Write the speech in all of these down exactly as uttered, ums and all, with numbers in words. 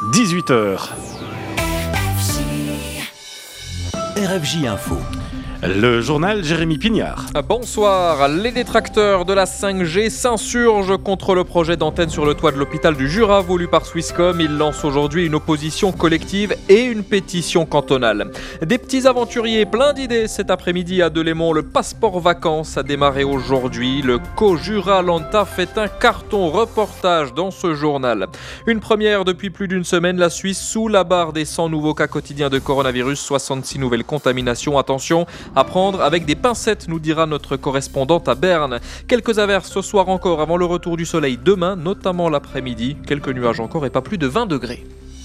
dix-huit heures. R F J Info. Le journal Jérémy Pignard. Bonsoir. Les détracteurs de la cinq G s'insurgent contre le projet d'antenne sur le toit de l'hôpital du Jura voulu par Swisscom. Ils lancent aujourd'hui une opposition collective et une pétition cantonale. Des petits aventuriers plein d'idées cet après-midi à Delémont. Le passeport vacances a démarré aujourd'hui. Le Co-Jura Lanta fait un carton reportage dans ce journal. Une première depuis plus d'une semaine. La Suisse sous la barre des cent nouveaux cas quotidiens de coronavirus. soixante-six nouvelles contaminations. Attention, à prendre avec des pincettes, nous dira notre correspondante à Berne. Quelques averses ce soir encore avant le retour du soleil demain, notamment l'après-midi. Quelques nuages encore et pas plus de vingt degrés.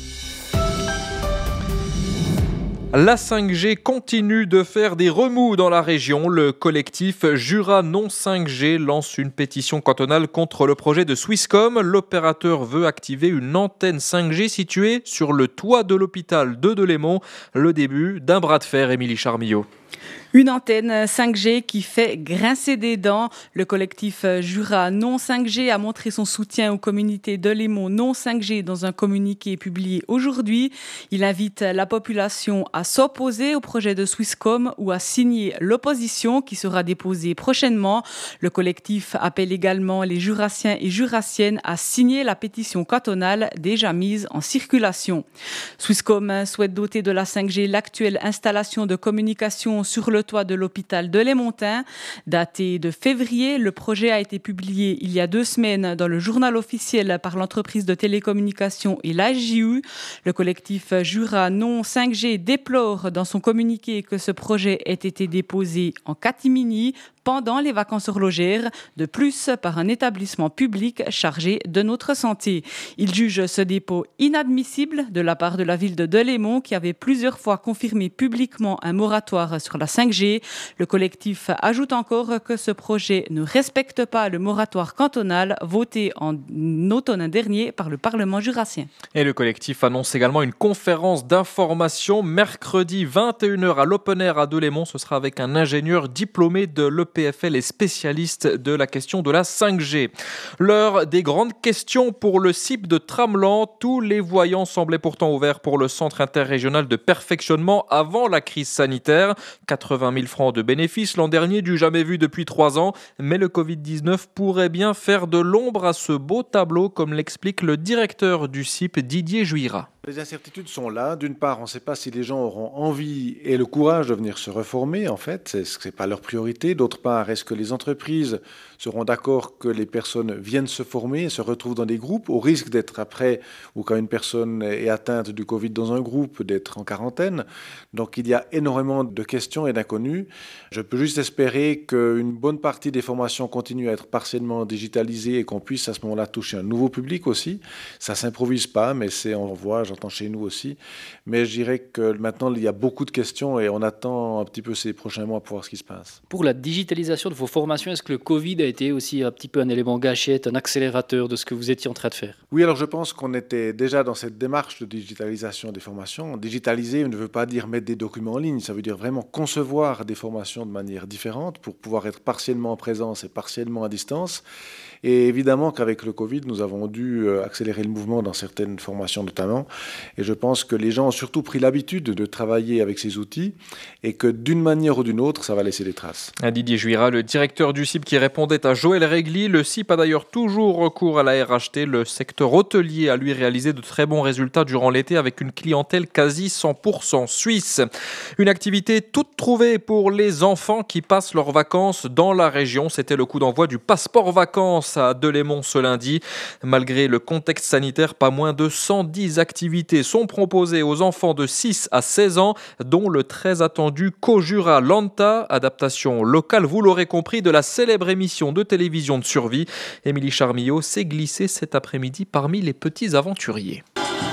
La cinq G continue de faire des remous dans la région. Le collectif Jura non cinq G lance une pétition cantonale contre le projet de Swisscom. L'opérateur veut activer une antenne cinq G située sur le toit de l'hôpital de Delémont. Le début d'un bras de fer, Émilie Charmillot. Une antenne cinq G qui fait grincer des dents. Le collectif Jura non cinq G a montré son soutien aux communautés de Delémont non cinq G dans un communiqué publié aujourd'hui. Il invite la population à s'opposer au projet de Swisscom ou à signer l'opposition qui sera déposée prochainement. Le collectif appelle également les Jurassiens et Jurassiennes à signer la pétition cantonale déjà mise en circulation. Swisscom souhaite doter de la cinq G l'actuelle installation de communication sur le toit de l'hôpital de Lémontin. Daté de février, le projet a été publié il y a deux semaines dans le journal officiel par l'entreprise de télécommunications et l'A J U. Le collectif Jura non cinq G déplore dans son communiqué que ce projet ait été déposé en catimini pendant les vacances horlogères, de plus par un établissement public chargé de notre santé. Il juge ce dépôt inadmissible de la part de la ville de Delémont qui avait plusieurs fois confirmé publiquement un moratoire sur la cinq G. Le collectif ajoute encore que ce projet ne respecte pas le moratoire cantonal voté en automne dernier par le Parlement jurassien. Et le collectif annonce également une conférence d'information mercredi vingt et une heures à l'Open Air à Delémont. Ce sera avec un ingénieur diplômé de l'E P F L et spécialiste de la question de la cinq G. L'heure des grandes questions pour le C I P de Tramelan. Tous les voyants semblaient pourtant ouverts pour le centre interrégional de perfectionnement avant la crise sanitaire. quatre-vingt mille francs de bénéfices l'an dernier, du jamais vu depuis trois ans. Mais le covid dix-neuf pourrait bien faire de l'ombre à ce beau tableau, comme l'explique le directeur du C I P, Didier Juira. Les incertitudes sont là. D'une part, on ne sait pas si les gens auront envie et le courage de venir se reformer, en fait. Ce n'est pas leur priorité. D'autre part, est-ce que les entreprises seront d'accord que les personnes viennent se former et se retrouvent dans des groupes, au risque d'être après, ou quand une personne est atteinte du Covid dans un groupe, d'être en quarantaine. Donc il y a énormément de questions et d'inconnus. Je peux juste espérer qu'une bonne partie des formations continuent à être partiellement digitalisées et qu'on puisse à ce moment-là toucher un nouveau public aussi. Ça ne s'improvise pas, mais c'est, on voit, j'entends chez nous aussi. Mais je dirais que maintenant, il y a beaucoup de questions et on attend un petit peu ces prochains mois pour voir ce qui se passe. Pour la digitalisation de vos formations, est-ce que le Covid a été aussi un petit peu un élément gâchette, un accélérateur de ce que vous étiez en train de faire? Oui, alors je pense qu'on était déjà dans cette démarche de digitalisation des formations. Digitaliser ne veut pas dire mettre des documents en ligne, ça veut dire vraiment concevoir des formations de manière différente pour pouvoir être partiellement en présence et partiellement à distance. Et évidemment qu'avec le Covid, nous avons dû accélérer le mouvement dans certaines formations notamment. Et je pense que les gens ont surtout pris l'habitude de travailler avec ces outils et que d'une manière ou d'une autre, ça va laisser des traces. Didier Juira, le directeur du C I P qui répondait à Joël Régli. Le C I P a d'ailleurs toujours recours à la R H T. Le secteur hôtelier a lui réalisé de très bons résultats durant l'été avec une clientèle quasi cent pour cent suisse. Une activité toute trouvée pour les enfants qui passent leurs vacances dans la région. C'était le coup d'envoi du passeport vacances à Delémont ce lundi. Malgré le contexte sanitaire, pas moins de cent dix activités sont proposées aux enfants de six à seize ans, dont le très attendu Co-Jura Lanta, adaptation locale, vous l'aurez compris, de la célèbre émission de télévision de survie. Émilie Charmillot s'est glissée cet après-midi parmi les petits aventuriers.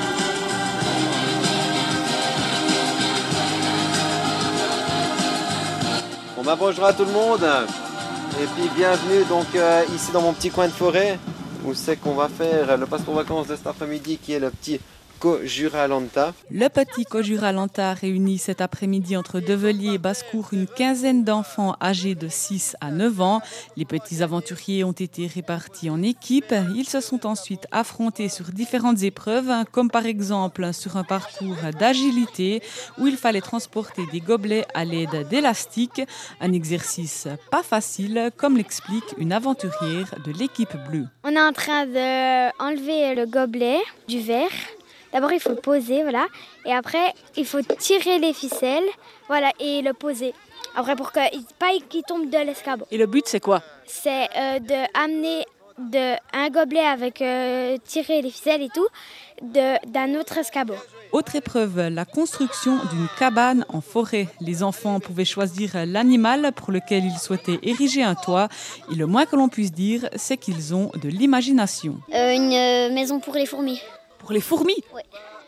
Bon ben bonjour à tout le monde et puis bienvenue donc euh, ici dans mon petit coin de forêt où c'est qu'on va faire le passeport vacances de cet après-midi qui est le petit Kojuralanta. Le petit Kojuralanta réunit cet après-midi entre Develier et Basse-Cour une quinzaine d'enfants âgés de six à neuf ans. Les petits aventuriers ont été répartis en équipes. Ils se sont ensuite affrontés sur différentes épreuves, comme par exemple sur un parcours d'agilité où il fallait transporter des gobelets à l'aide d'élastiques. Un exercice pas facile, comme l'explique une aventurière de l'équipe bleue. On est en train d'enlever le gobelet du verre. D'abord, il faut le poser, voilà. Et après, il faut tirer les ficelles, voilà, et le poser. Après, pour qu'il pas qu'il tombe de l'escabeau. Et le but, c'est quoi? C'est euh, d'amener de, un gobelet avec euh, tirer les ficelles et tout, de, d'un autre escabeau. Autre épreuve, la construction d'une cabane en forêt. Les enfants pouvaient choisir l'animal pour lequel ils souhaitaient ériger un toit. Et le moins que l'on puisse dire, c'est qu'ils ont de l'imagination. Euh, une euh, maison pour les fourmis. Pour les fourmis? Oui.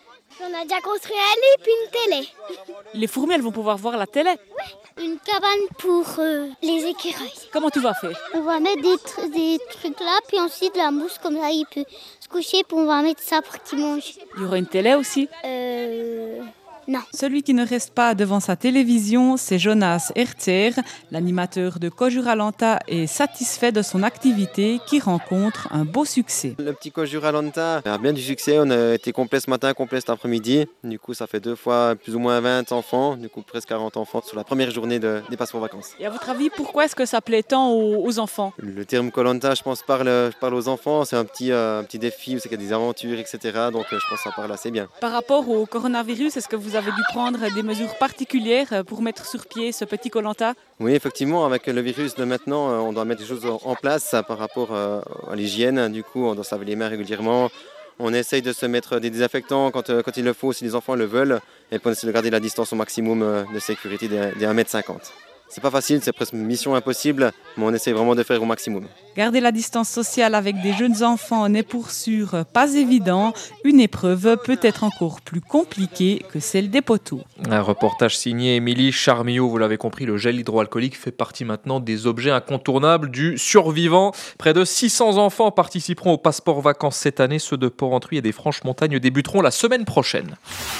On a déjà construit un lit puis une télé. Les fourmis, elles vont pouvoir voir la télé? Oui. Une cabane pour euh, les écureuils. Comment tu vas faire? On va mettre des, tr- des trucs là, puis ensuite la mousse, comme ça il peut se coucher, puis on va mettre ça pour qu'il mange. Il y aura une télé aussi? Euh... Non. Celui qui ne reste pas devant sa télévision, c'est Jonas Herzer. L'animateur de Kojuralanta est satisfait de son activité qui rencontre un beau succès. Le petit Kojuralanta a bien du succès. On a été complet ce matin, complet cet après-midi. Du coup, ça fait deux fois plus ou moins vingt enfants, du coup presque quarante enfants sur la première journée de, des passeports vacances. Et à votre avis, pourquoi est-ce que ça plaît tant aux, aux enfants? Le terme Koh-Lanta, je pense, parle, parle aux enfants. C'est un petit, euh, un petit défi, c'est qu'il y a des aventures, et cetera. Donc je pense que ça parle assez bien. Par rapport au coronavirus, est-ce que vous avez dû prendre des mesures particulières pour mettre sur pied ce petit Koh-Lanta? Oui, effectivement, avec le virus de maintenant, on doit mettre des choses en place par rapport à l'hygiène. Du coup, on doit se laver les mains régulièrement. On essaye de se mettre des désinfectants quand, quand il le faut, si les enfants le veulent. Et puis on essaie de garder la distance au maximum de sécurité des, des un mètre cinquante. C'est pas facile, c'est presque une mission impossible, mais on essaie vraiment de faire au maximum. Garder la distance sociale avec des jeunes enfants n'est pour sûr pas évident. Une épreuve peut être encore plus compliquée que celle des poteaux. Un reportage signé Émilie Charmillot. Vous l'avez compris, le gel hydroalcoolique fait partie maintenant des objets incontournables du survivant. Près de six cents enfants participeront au passeport vacances cette année. Ceux de Port-Entruy et des Franches-Montagnes débuteront la semaine prochaine.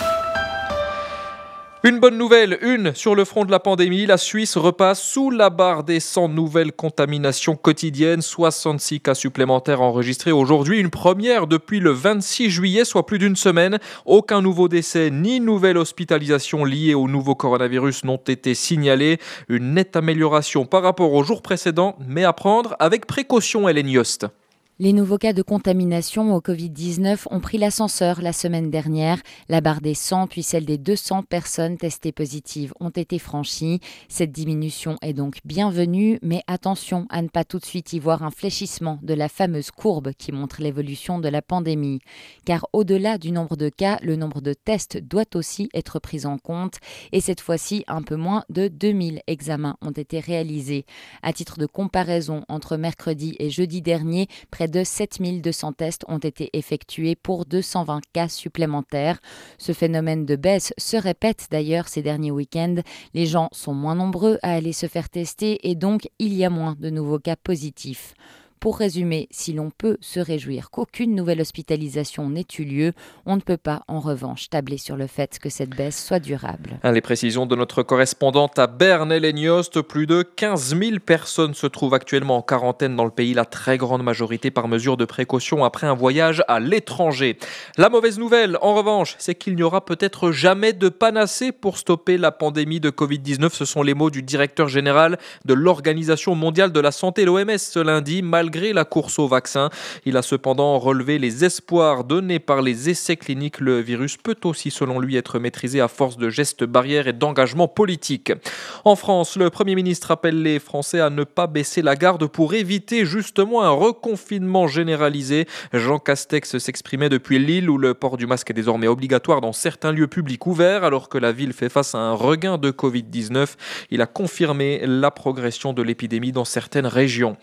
Une bonne nouvelle, une sur le front de la pandémie, la Suisse repasse sous la barre des cent nouvelles contaminations quotidiennes, soixante-six cas supplémentaires enregistrés aujourd'hui, une première depuis le vingt-six juillet, soit plus d'une semaine. Aucun nouveau décès ni nouvelle hospitalisation liée au nouveau coronavirus n'ont été signalés. Une nette amélioration par rapport aux jours précédents, mais à prendre avec précaution, Hélène Yost. Les nouveaux cas de contamination au covid dix-neuf ont pris l'ascenseur la semaine dernière. La barre des cent puis celle des deux cents personnes testées positives ont été franchies. Cette diminution est donc bienvenue, mais attention à ne pas tout de suite y voir un fléchissement de la fameuse courbe qui montre l'évolution de la pandémie. Car au-delà du nombre de cas, le nombre de tests doit aussi être pris en compte. Et cette fois-ci, un peu moins de deux mille examens ont été réalisés. À titre de comparaison, entre mercredi et jeudi dernier, près de sept mille deux cents tests ont été effectués pour deux cent vingt cas supplémentaires. Ce phénomène de baisse se répète d'ailleurs ces derniers week-ends. Les gens sont moins nombreux à aller se faire tester et donc il y a moins de nouveaux cas positifs. Pour résumer, si l'on peut se réjouir qu'aucune nouvelle hospitalisation n'ait eu lieu, on ne peut pas en revanche tabler sur le fait que cette baisse soit durable. Les précisions de notre correspondante à Berne, Hélène Yost. Plus de quinze mille personnes se trouvent actuellement en quarantaine dans le pays, la très grande majorité par mesure de précaution après un voyage à l'étranger. La mauvaise nouvelle, en revanche, c'est qu'il n'y aura peut-être jamais de panacée pour stopper la pandémie de covid dix-neuf. Ce sont les mots du directeur général de l'Organisation mondiale de la santé, l'O M S, ce lundi, malgré Malgré la course au vaccin. Il a cependant relevé les espoirs donnés par les essais cliniques. Le virus peut aussi, selon lui, être maîtrisé à force de gestes barrières et d'engagement politique. En France, le Premier ministre appelle les Français à ne pas baisser la garde pour éviter justement un reconfinement généralisé. Jean Castex s'exprimait depuis Lille, où le port du masque est désormais obligatoire dans certains lieux publics ouverts, alors que la ville fait face à un regain de covid dix-neuf. Il a confirmé la progression de l'épidémie dans certaines régions.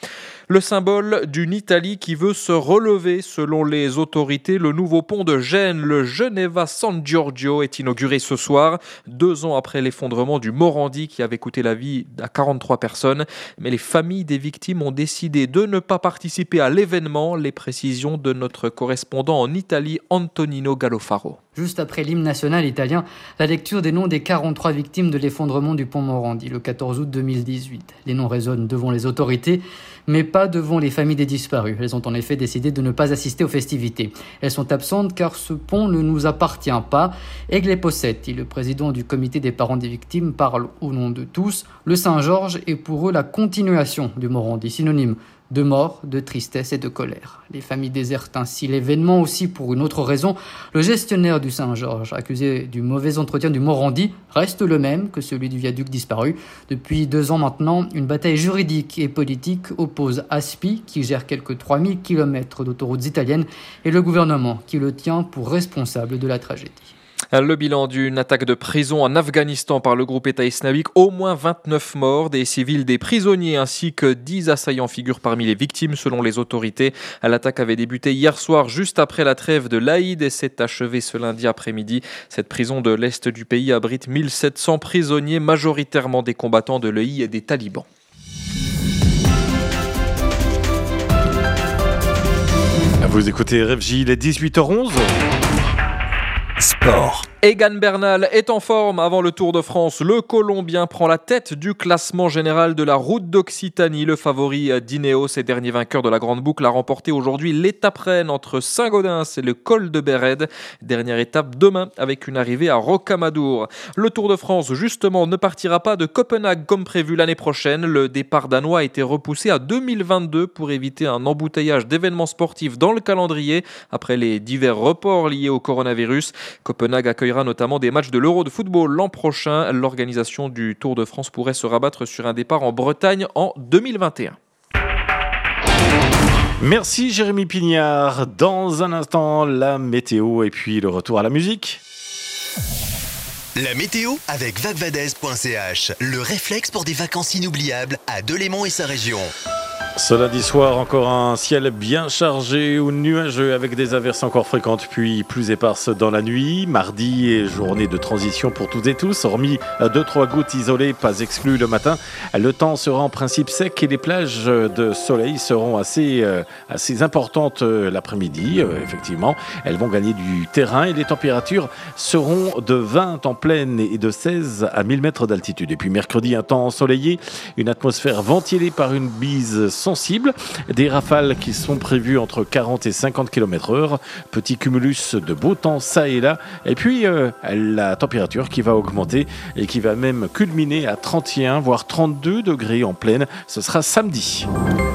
Le symbole d'une Italie qui veut se relever selon les autorités. Le nouveau pont de Gênes, le Geneva San Giorgio, est inauguré ce soir, deux ans après l'effondrement du Morandi qui avait coûté la vie à quarante-trois personnes. Mais les familles des victimes ont décidé de ne pas participer à l'événement. Les précisions de notre correspondant en Italie, Antonino Gallofaro. Juste après l'hymne national italien, la lecture des noms des quarante-trois victimes de l'effondrement du pont Morandi le quatorze août deux mille dix-huit. Les noms résonnent devant les autorités, mais pas devant les familles des disparus. Elles ont en effet décidé de ne pas assister aux festivités. Elles sont absentes car ce pont ne nous appartient pas. Egle Possetti, le président du comité des parents des victimes, parle au nom de tous. Le Saint-Georges est pour eux la continuation du Morandi, synonyme de mort, de tristesse et de colère. Les familles désertent ainsi l'événement aussi pour une autre raison. Le gestionnaire du Saint-Georges, accusé du mauvais entretien du Morandi, reste le même que celui du viaduc disparu. Depuis deux ans maintenant, une bataille juridique et politique oppose Aspi, qui gère quelques trois mille kilomètres d'autoroutes italiennes, et le gouvernement, qui le tient pour responsable de la tragédie. Le bilan d'une attaque de prison en Afghanistan par le groupe État islamique, au moins vingt-neuf morts, des civils, des prisonniers ainsi que dix assaillants figurent parmi les victimes selon les autorités. L'attaque avait débuté hier soir juste après la trêve de l'Aïd et s'est achevée ce lundi après-midi. Cette prison de l'Est du pays abrite mille sept cents prisonniers, majoritairement des combattants de l'E I et des talibans. Vous écoutez R F J, il est dix-huit heures onze. Sport. Egan Bernal est en forme avant le Tour de France. Le Colombien prend la tête du classement général de la Route d'Occitanie. Le favori d'Ineos et dernier vainqueur de la Grande Boucle a remporté aujourd'hui l'étape reine entre Saint-Gaudens et le col de Béred. Dernière étape demain avec une arrivée à Rocamadour. Le Tour de France, justement, ne partira pas de Copenhague comme prévu l'année prochaine. Le départ danois a été repoussé à deux mille vingt-deux pour éviter un embouteillage d'événements sportifs dans le calendrier après les divers reports liés au coronavirus. Copenhague accueillera notamment des matchs de l'Euro de football l'an prochain. L'organisation du Tour de France pourrait se rabattre sur un départ en Bretagne en deux mille vingt et un. Merci Jérémy Pignard. Dans un instant, la météo et puis le retour à la musique. La météo avec vagvadez point c h, le réflexe pour des vacances inoubliables à Delémont et sa région. Ce lundi soir, encore un ciel bien chargé ou nuageux avec des averses encore fréquentes puis plus éparses dans la nuit. Mardi est journée de transition pour toutes et tous, hormis deux trois gouttes isolées, pas exclues le matin. Le temps sera en principe sec et les plages de soleil seront assez, euh, assez importantes l'après-midi. Euh, effectivement, elles vont gagner du terrain et les températures seront de vingt en pleine et de seize à mille mètres d'altitude. Et puis mercredi, un temps ensoleillé, une atmosphère ventilée par une bise sensible, des rafales qui sont prévues entre quarante et cinquante kilomètres heure, petit cumulus de beau temps ça et là, et puis euh, la température qui va augmenter et qui va même culminer à trente et un voire trente-deux degrés en pleine, ce sera samedi.